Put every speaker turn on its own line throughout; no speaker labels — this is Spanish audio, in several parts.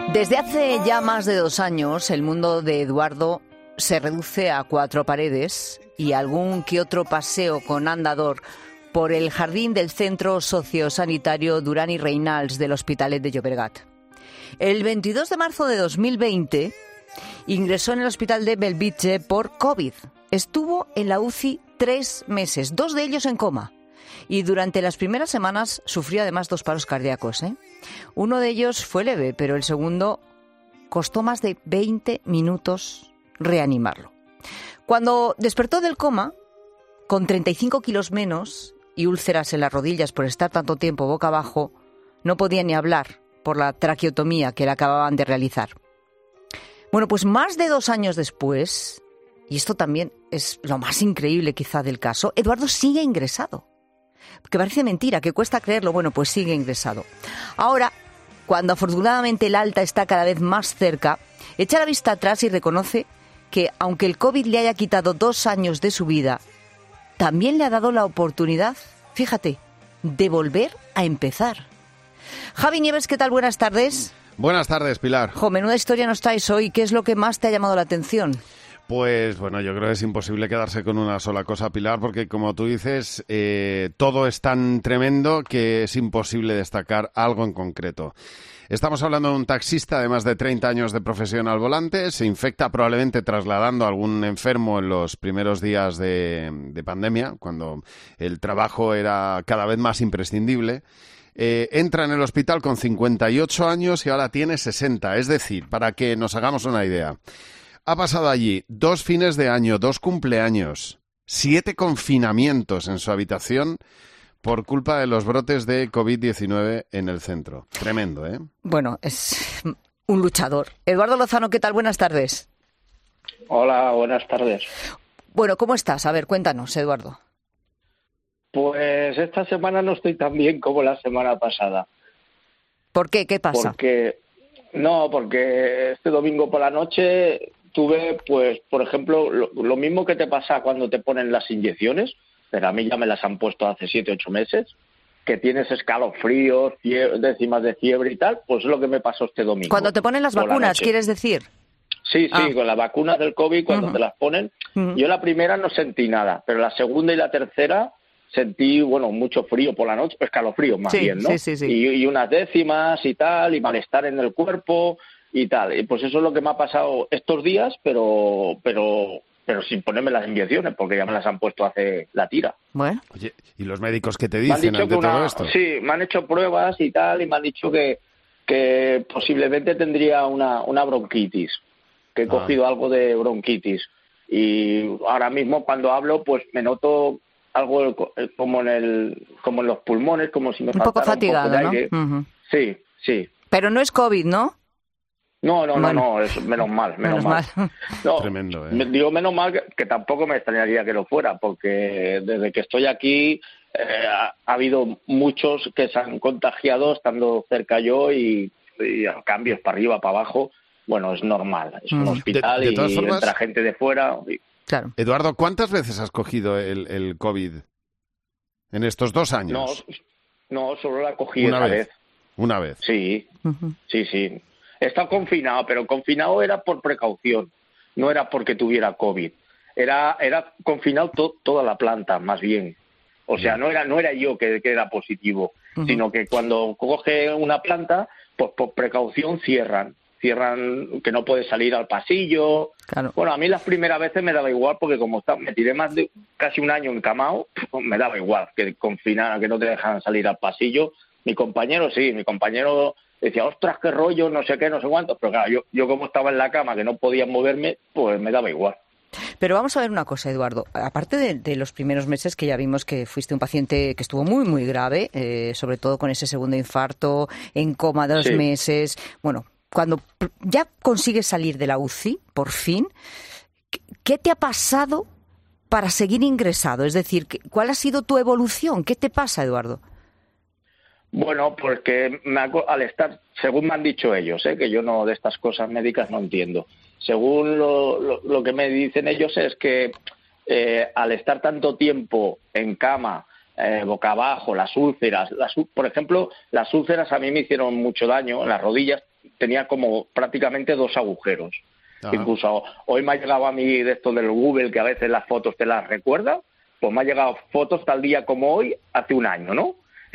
Desde hace ya más de 2 años, el mundo de Eduardo se reduce a 4 paredes y algún que otro paseo con andador por el jardín del Centro Sociosanitario Duran i Reynals del Hospitalet de Llobregat. El 22 de marzo de 2020 ingresó en el hospital de Bellvitge por COVID. Estuvo en la UCI 3 meses, 2 de ellos en coma. Y durante las primeras semanas sufrió además 2 paros cardíacos. Uno de ellos fue leve, pero el segundo costó más de 20 minutos reanimarlo. Cuando despertó del coma, con 35 kilos menos y úlceras en las rodillas por estar tanto tiempo boca abajo, no podía ni hablar por la traqueotomía que le acababan de realizar. Bueno, pues más de 2 años después, y esto también es lo más increíble quizá del caso, Eduardo sigue ingresado. Que parece mentira, que cuesta creerlo, bueno, pues sigue ingresado. Ahora, cuando afortunadamente el alta está cada vez más cerca, echa la vista atrás y reconoce que, aunque el COVID le haya quitado 2 años de su vida, también le ha dado la oportunidad, fíjate, de volver a empezar. Javi Nieves, ¿qué tal? Buenas tardes.
Buenas tardes, Pilar.
Menuda historia nos traes hoy. ¿Qué es lo que más te ha llamado la atención?
Pues bueno, yo creo que es imposible quedarse con una sola cosa, Pilar, porque como tú dices, todo es tan tremendo que es imposible destacar algo en concreto. Estamos hablando de un taxista de más de 30 años de profesión al volante, se infecta probablemente trasladando a algún enfermo en los primeros días de pandemia, cuando el trabajo era cada vez más imprescindible. Entra en el hospital con 58 años y ahora tiene 60, es decir, para que nos hagamos una idea. Ha pasado allí 2 fines de año, 2 cumpleaños, 7 confinamientos en su habitación por culpa de los brotes de COVID-19 en el centro. Tremendo, ¿eh?
Bueno, es un luchador. Eduardo Lozano, ¿qué tal? Buenas tardes.
Hola, buenas tardes.
Bueno, ¿cómo estás? A ver, cuéntanos, Eduardo.
Pues esta semana no estoy tan bien como la semana pasada.
¿Por qué? ¿Qué pasa?
Porque este domingo por la noche tuve, pues, por ejemplo, lo mismo que te pasa cuando te ponen las inyecciones, pero a mí ya me las han puesto hace 7, 8 meses, que tienes escalofríos, décimas de fiebre y tal, pues es lo que me pasó este domingo.
Cuando te ponen las vacunas, ¿quieres decir?
Sí, con las vacunas del COVID, cuando te las ponen, yo la primera no sentí nada, pero la segunda y la tercera sentí, bueno, mucho frío por la noche, escalofrío más bien, ¿no?
Sí.
Y unas décimas y tal, y malestar en el cuerpo y tal. Y pues eso es lo que me ha pasado estos días, pero sin ponerme las inyecciones, porque ya me las han puesto hace la tira.
Bueno.
Oye, ¿y los médicos qué te dicen ante todo esto?
Sí, me han hecho pruebas y tal, y me han dicho que posiblemente tendría una bronquitis, que he cogido algo de bronquitis. Y ahora mismo cuando hablo, pues me noto algo como en los pulmones, como si me faltara un poco
fatigado,
de aire.
¿no? Uh-huh.
Sí.
Pero no es COVID, ¿no?
No, es menos mal. No,
tremendo, ¿eh?
Digo menos mal que tampoco me extrañaría que lo fuera, porque desde que estoy aquí ha habido muchos que se han contagiado estando cerca yo y a cambios para arriba, para abajo. Bueno, es normal, es un hospital
de todas formas,
entra gente de fuera.
Claro.
Eduardo, ¿cuántas veces has cogido el COVID en estos 2 años?
No, solo la cogí una vez.
¿Una vez?
Sí, sí. He estado confinado, pero confinado era por precaución, no era porque tuviera COVID. Era confinado toda la planta, más bien. O sea, no era yo que era positivo, sino que cuando coge una planta, pues por precaución cierran que no puede salir al pasillo.
Claro.
Bueno, a mí las primeras veces me daba igual porque como me tiré más de casi un año encamado, me daba igual que confinar, que no te dejan salir al pasillo. Mi compañero decía, ostras, qué rollo, no sé qué, no sé cuánto, pero claro, yo como estaba en la cama, que no podía moverme, pues me daba igual.
Pero vamos a ver una cosa, Eduardo. Aparte de los primeros meses que ya vimos que fuiste un paciente que estuvo muy, muy grave, sobre todo con ese segundo infarto, en coma 2 meses. Bueno, cuando ya consigues salir de la UCI, por fin, ¿qué te ha pasado para seguir ingresado? Es decir, ¿cuál ha sido tu evolución? ¿Qué te pasa, Eduardo?
Bueno, porque al estar, según me han dicho ellos, que yo no de estas cosas médicas no entiendo, según lo que me dicen ellos es que al estar tanto tiempo en cama, boca abajo, las úlceras, por ejemplo, las úlceras a mí me hicieron mucho daño en las rodillas, tenía como prácticamente 2 agujeros.
Ajá.
Incluso hoy me ha llegado a mí de esto del Google, que a veces las fotos te las recuerda, pues me ha llegado fotos tal día como hoy, hace un año, ¿no?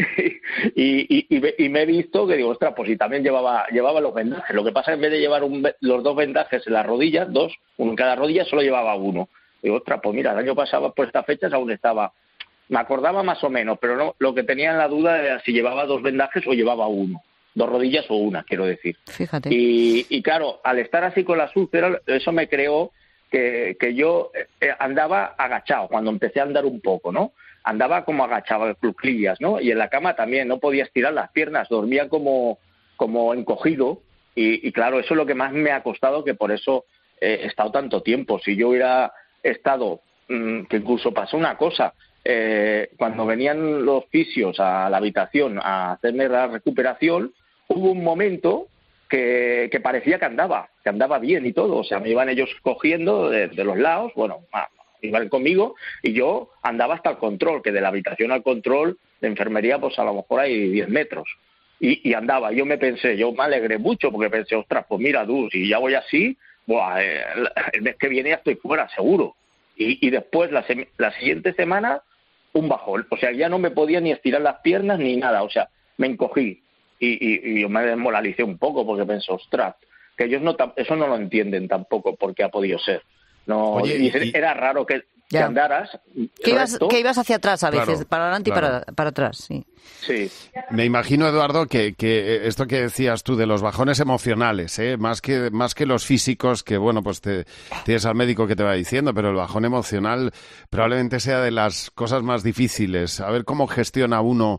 y me he visto que digo, ostras, pues si también llevaba los vendajes. Lo que pasa es que en vez de llevar los 2 vendajes en las rodillas, 2, uno en cada rodilla, solo llevaba 1. Digo, ostras, pues mira, el año pasado por estas fechas aún estaba... Me acordaba más o menos, pero no, lo que tenía en la duda era si llevaba 2 vendajes o llevaba 1. 2 rodillas o 1, quiero decir.
Fíjate.
Y claro, al estar así con las úlceras, eso me creó que yo andaba agachado cuando empecé a andar un poco, ¿no? Andaba como agachado, de cuclillas, ¿no? Y en la cama también, no podía estirar las piernas, dormía como encogido. Y claro, eso es lo que más me ha costado, que por eso he estado tanto tiempo. Si yo hubiera estado, que incluso pasó una cosa, cuando venían los fisios a la habitación a hacerme la recuperación, hubo un momento que parecía que andaba bien y todo. O sea, me iban ellos cogiendo de los lados, bueno, iban conmigo y yo andaba hasta el control, que de la habitación al control de enfermería pues a lo mejor hay 10 metros. Y andaba, yo me alegré mucho porque pensé, ostras, pues mira tú, si ya voy así, buah, el mes que viene ya estoy fuera, seguro. Y después, la siguiente semana, un bajón. O sea, ya no me podía ni estirar las piernas ni nada. O sea, me encogí. Y yo me desmoralicé un poco porque pensé, ostras, que ellos eso no lo entienden tampoco porque ha podido ser. No. Oye, era raro que andaras.
Que ibas hacia atrás a veces, claro, para adelante, claro, y para atrás, sí.
Sí. Me imagino, Eduardo, que esto que decías tú de los bajones emocionales, más que los físicos, que bueno, pues tienes al médico que te va diciendo, pero el bajón emocional probablemente sea de las cosas más difíciles. A ver cómo gestiona uno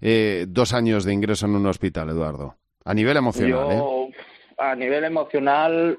2 años de ingreso en un hospital, Eduardo, a nivel emocional.
A nivel emocional,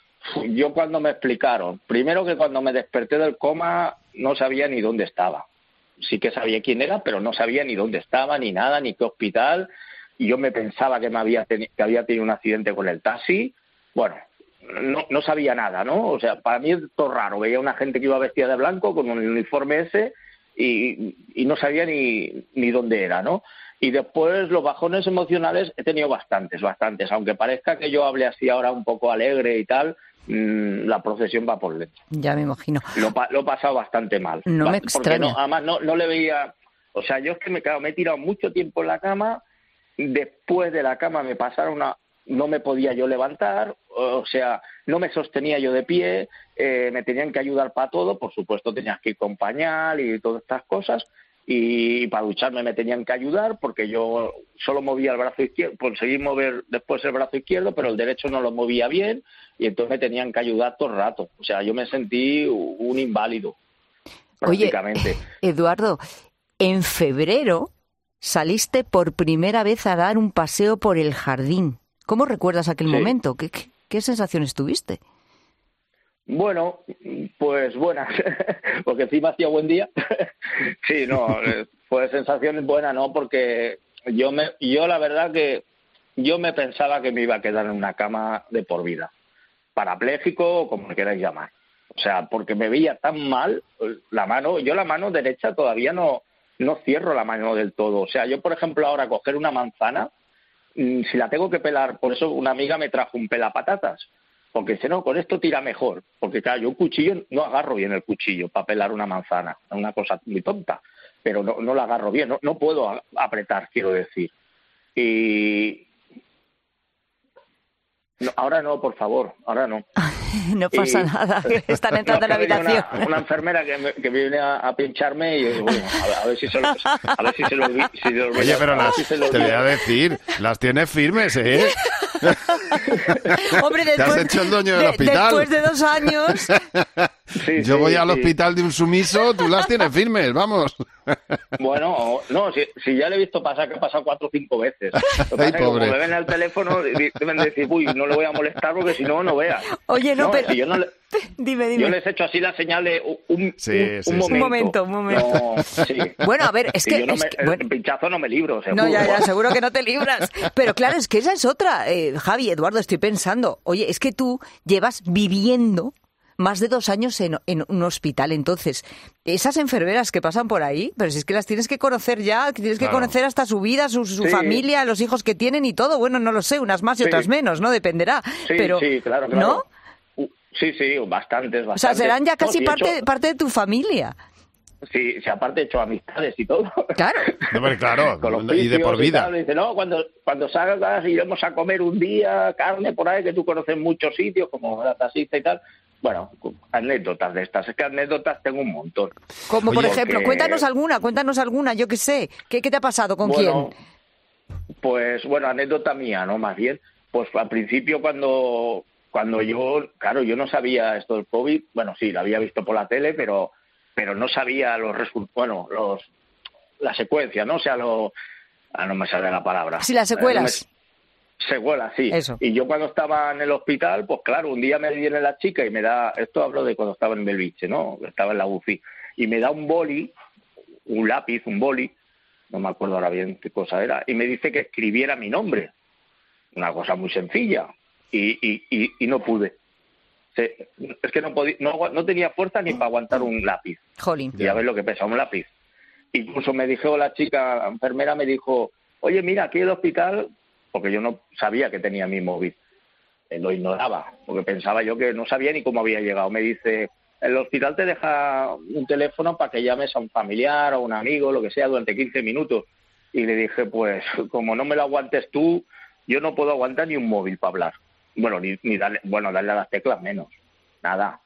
yo cuando me explicaron, primero que cuando me desperté del coma no sabía ni dónde estaba. Sí que sabía quién era, pero no sabía ni dónde estaba, ni nada, ni qué hospital. Y yo me pensaba que había tenido un accidente con el taxi. Bueno, no sabía nada, ¿no? O sea, para mí es todo raro. Veía una gente que iba vestida de blanco con un uniforme ese y no sabía ni dónde era, ¿no? Y después los bajones emocionales he tenido bastantes. Aunque parezca que yo hable así ahora un poco alegre y tal, la procesión va por dentro.
Ya me imagino.
Lo he pasado bastante mal.
No me extraña.
Además no le veía... O sea, yo es que me he tirado mucho tiempo en la cama. Después de la cama me pasaron no me podía yo levantar, o sea, no me sostenía yo de pie, me tenían que ayudar para todo. Por supuesto tenías que ir con pañal y todas estas cosas. Y para ducharme me tenían que ayudar porque yo solo movía el brazo izquierdo, conseguí mover después el brazo izquierdo, pero el derecho no lo movía bien y entonces me tenían que ayudar todo el rato. O sea, yo me sentí un inválido, prácticamente.
Oye, Eduardo, en febrero saliste por primera vez a dar un paseo por el jardín. ¿Cómo recuerdas aquel momento? ¿Qué sensaciones tuviste?
Bueno, pues buenas, porque encima hacía buen día. Sí, no, pues sensaciones buenas, no, porque yo la verdad que yo me pensaba que me iba a quedar en una cama de por vida, parapléjico o como le queráis llamar. O sea, porque me veía tan mal la mano derecha todavía no cierro la mano del todo. O sea, yo por ejemplo ahora coger una manzana, si la tengo que pelar, por eso una amiga me trajo un pelapatatas. Porque dice, no, con esto tira mejor. Porque claro, yo un cuchillo, no agarro bien el cuchillo para pelar una manzana. Es una cosa muy tonta. Pero no la agarro bien. No puedo apretar, quiero decir. Y... No, ahora no, por favor. Ahora no.
No pasa nada. Están entrando en la habitación.
Una enfermera que viene a pincharme y yo digo, bueno, a ver si se lo olvida.
Oye, pero te voy a decir, las tienes firmes, ¿eh?
Hombre,
te has hecho el dueño del hospital.
Después de 2 años.
Yo voy al hospital de un sumiso, tú las tienes firmes, vamos.
Bueno, no, si ya le he visto pasar, que ha pasado 4 o 5 veces. Ay, pobre. Como me ven al teléfono, deben decir, uy, no le voy a molestar porque si no veas.
Oye, no, pero...
Si yo no
Dime.
Yo les he hecho así la señal de un momento.
Un momento.
No, sí.
Bueno, a ver, es que...
el pinchazo no me libro, seguro.
No, ya, seguro que no te libras. Pero claro, es que esa es otra. Javi, Eduardo, estoy pensando. Oye, es que tú llevas viviendo más de 2 años en un hospital. Entonces, esas enfermeras que pasan por ahí, pero si es que las tienes que conocer ya, tienes que conocer hasta su vida, su familia, los hijos que tienen y todo. Bueno, no lo sé, unas más y otras menos, ¿no? Dependerá.
Sí,
pero,
sí, claro.
¿no?
Sí, bastantes.
O sea, serán ya casi parte de tu familia.
Sí, aparte he hecho amistades y todo.
Claro.
Claro,
con los
y de por vida.
tal, dice, no, cuando salgas iremos a comer un día carne por ahí, que tú conoces muchos sitios, como la taxista y tal. Bueno, anécdotas de estas. Es que anécdotas tengo un montón.
Como por ejemplo, cuéntanos alguna, yo qué sé. ¿Qué te ha pasado? ¿Con quién?
Pues, anécdota mía, ¿no? Más bien, pues al principio cuando yo, claro, yo no sabía esto del COVID. Bueno, sí, lo había visto por la tele, pero no sabía los resultados, la secuencia, ¿no? O sea, no me sale la palabra.
Sí, las secuelas.
Secuelas, sí.
Eso.
Y yo cuando estaba en el hospital, pues claro, un día me viene la chica y me da, esto hablo de cuando estaba en Belviche, ¿no? Estaba en la UCI, y me da un boli, un lápiz, un boli, no me acuerdo ahora bien qué cosa era, y me dice que escribiera mi nombre. Una cosa muy sencilla. Y no pude. Es que no tenía fuerza ni para aguantar un lápiz.
Jolín.
Y a ver lo que pesa un lápiz. Incluso me dijo la chica, la enfermera, me dijo, oye, mira, aquí el hospital, porque yo no sabía que tenía mi móvil, lo ignoraba, porque pensaba yo que no sabía ni cómo había llegado. Me dice, el hospital te deja un teléfono para que llames a un familiar o a un amigo, lo que sea, durante 15 minutos. Y le dije, pues, como no me lo aguantes tú, yo no puedo aguantar ni un móvil para hablar. Bueno, ni darle a las teclas menos. Nada.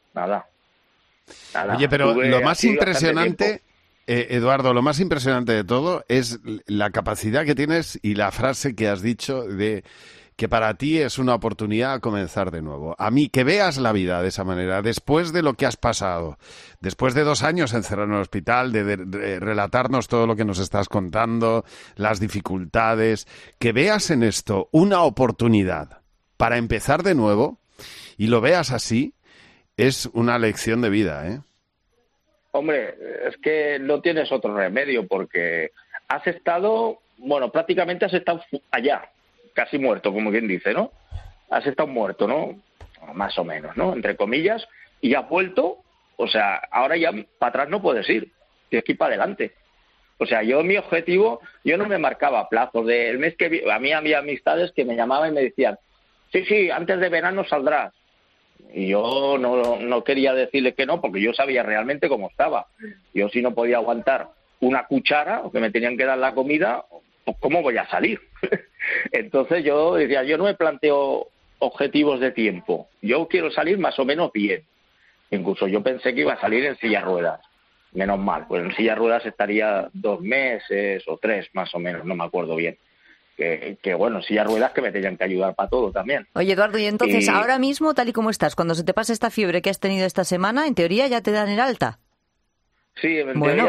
Oye, pero lo más impresionante, Eduardo, lo más impresionante de todo es la capacidad que tienes y la frase que has dicho de que para ti es una oportunidad a comenzar de nuevo. A mí, que veas la vida de esa manera, después de lo que has pasado, después de 2 años encerrado en el hospital, de relatarnos todo lo que nos estás contando, las dificultades, que veas en esto una oportunidad para empezar de nuevo y lo veas así, es una lección de vida, ¿eh?
Hombre, es que no tienes otro remedio porque has estado, prácticamente has estado allá, casi muerto, como quien dice, ¿no? Has estado muerto, ¿no? Más o menos, ¿no? Entre comillas, y has vuelto, o sea, ahora ya para atrás no puedes ir, tienes que ir para adelante. O sea, mi objetivo, yo no me marcaba plazos del mes que a mí había amistades que me llamaban y me decían, sí, antes de verano saldrás. Y yo no quería decirle que no, porque yo sabía realmente cómo estaba. Yo si no podía aguantar una cuchara, o que me tenían que dar la comida, pues ¿cómo voy a salir? Entonces yo decía, yo no me planteo objetivos de tiempo. Yo quiero salir más o menos bien. Incluso yo pensé que iba a salir en silla de ruedas. Menos mal, pues en silla de ruedas estaría 2 meses o 3 más o menos, no me acuerdo bien. Que bueno, silla de ruedas que me tenían que ayudar para todo también.
Oye, Eduardo, y entonces ahora mismo, tal y como estás, cuando se te pasa esta fiebre que has tenido esta semana, en teoría ya te dan el alta.
Sí, en teoría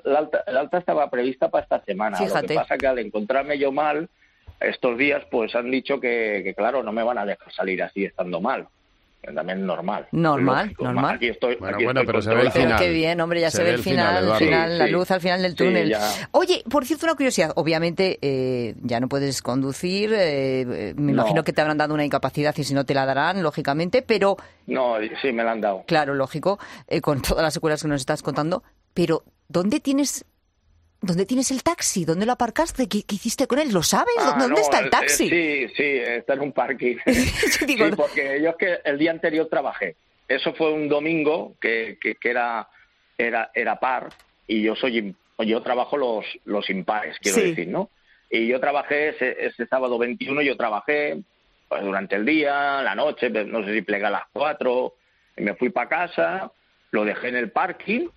el alta estaba prevista para esta semana.
Fíjate.
Lo que pasa que al encontrarme yo mal, estos días pues han dicho que claro, no me van a dejar salir así estando mal. También normal. Lógico. Aquí estoy.
Pero se ve el final.
Qué bien, hombre, ya se ve el final, la luz al final del túnel. Oye, por cierto, una curiosidad. Obviamente ya no puedes conducir. Me imagino que te habrán dado una incapacidad y si no te la darán, lógicamente, pero...
No, sí, me la han dado.
Claro, lógico, con todas las secuelas que nos estás contando. Pero, ¿dónde tienes el taxi? ¿Dónde lo aparcaste? ¿Qué hiciste con él? ¿Lo sabes? ¿Dónde está el taxi?
Sí, está en un parking. Sí, porque yo es que el día anterior trabajé. Eso fue un domingo que era par y yo trabajo los impares, quiero decir, ¿no? Y yo trabajé ese sábado 21, yo trabajé pues, durante el día, la noche, no sé si plegué a las 4, y me fui para casa, lo dejé en el parking.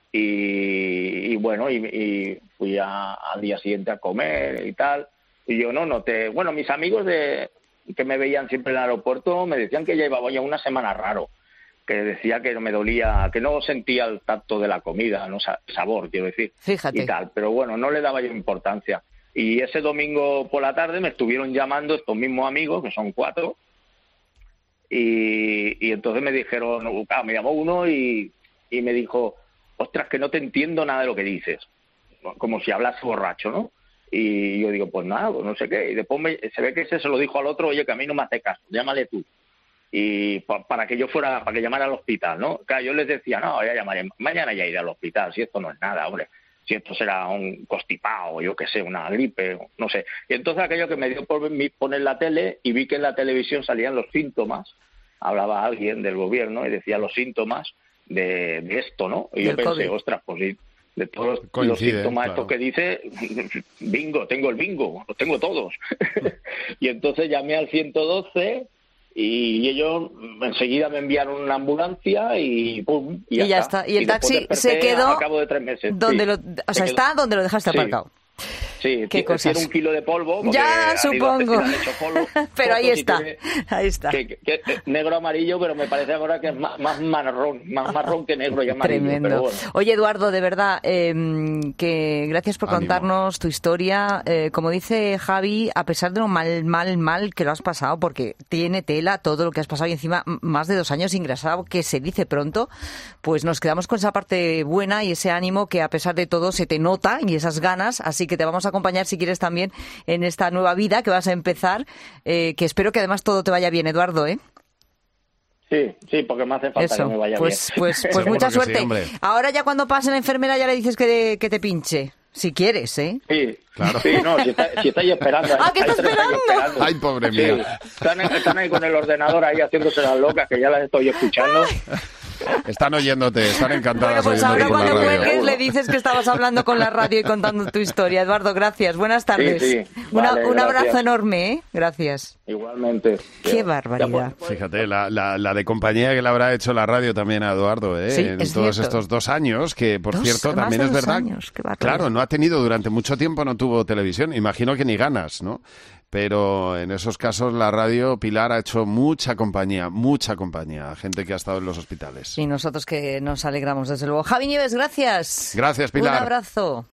Y fui al día siguiente a comer y tal, y yo no noté, mis amigos que me veían siempre en el aeropuerto me decían que ya llevaba ya una semana raro, que decía que no me dolía, que no sentía el tacto de la comida, no sabor, quiero decir.
Fíjate.
Y tal, pero bueno, no le daba yo importancia. Y ese domingo por la tarde me estuvieron llamando estos mismos amigos, que son 4, y entonces me dijeron, me llamó uno y me dijo, ostras, que no te entiendo nada de lo que dices, como si hablase borracho, ¿no? Y yo digo, pues nada, pues no sé qué. Y después se ve que ese se lo dijo al otro, oye, que a mí no me hace caso, llámale tú. y para que yo fuera, para que llamara al hospital, ¿no? Claro, yo les decía, no, ya llamaré, mañana ya iré al hospital, si esto no es nada, hombre, si esto será un constipado, yo qué sé, una gripe, no sé. Y entonces aquello que me dio por poner la tele y vi que en la televisión salían los síntomas, hablaba alguien del gobierno y decía los síntomas de esto, ¿no? Y yo pensé, COVID. Ostras, pues sí, de todos los síntomas estos que dice, bingo, tengo el bingo, los tengo todos. Y entonces llamé al 112 y ellos enseguida me enviaron una ambulancia y pum, y ya está.
Y el taxi se quedó
a cabo de 3 meses.
Donde
sí,
está donde lo dejaste aparcado.
Sí, tiene 1 kilo de polvo.
Ya, supongo.
Polvo,
pero ahí está, ahí está.
Que negro amarillo, pero me parece ahora que es más marrón que negro y amarillo.
Tremendo.
Pero bueno.
Oye, Eduardo, de verdad, que gracias por contarnos tu historia. Como dice Javi, a pesar de lo mal que lo has pasado, porque tiene tela todo lo que has pasado y encima más de 2 años ingresado, que se dice pronto, pues nos quedamos con esa parte buena y ese ánimo que a pesar de todo se te nota y esas ganas, así que te vamos a acompañar si quieres también en esta nueva vida que vas a empezar, que espero que además todo te vaya bien, Eduardo, ¿eh?
Sí, porque me hace falta que me vaya bien.
Pues mucha suerte. Sí, ahora ya cuando pase la enfermera ya le dices que te pinche, si quieres, ¿eh?
Sí, claro. Sí, no, si estáis esperando.
¿Qué está esperando?
Ay, pobre mía.
Están ahí con el ordenador ahí haciéndose las locas, que ya las estoy escuchando.
Están oyéndote, están encantadas.
Bueno, pues ahora cuando cuelgues
radio.
le dices que estabas hablando con la radio y contando tu historia. Eduardo, gracias. Buenas tardes.
Sí.
Vale, un abrazo
gracias.
enorme, ¿eh? Gracias.
Igualmente.
Qué barbaridad.
Fíjate, la de compañía que le habrá hecho la radio también a Eduardo, ¿eh?
Sí,
en
es
todos
cierto.
estos 2 años, que por cierto también es verdad. Claro, no ha tenido durante mucho tiempo, no tuvo televisión. Imagino que ni ganas, ¿no? Pero en esos casos la radio, Pilar, ha hecho mucha compañía a gente que ha estado en los hospitales.
Y nosotros que nos alegramos, desde luego. Javi Nieves, gracias.
Gracias, Pilar.
Un abrazo.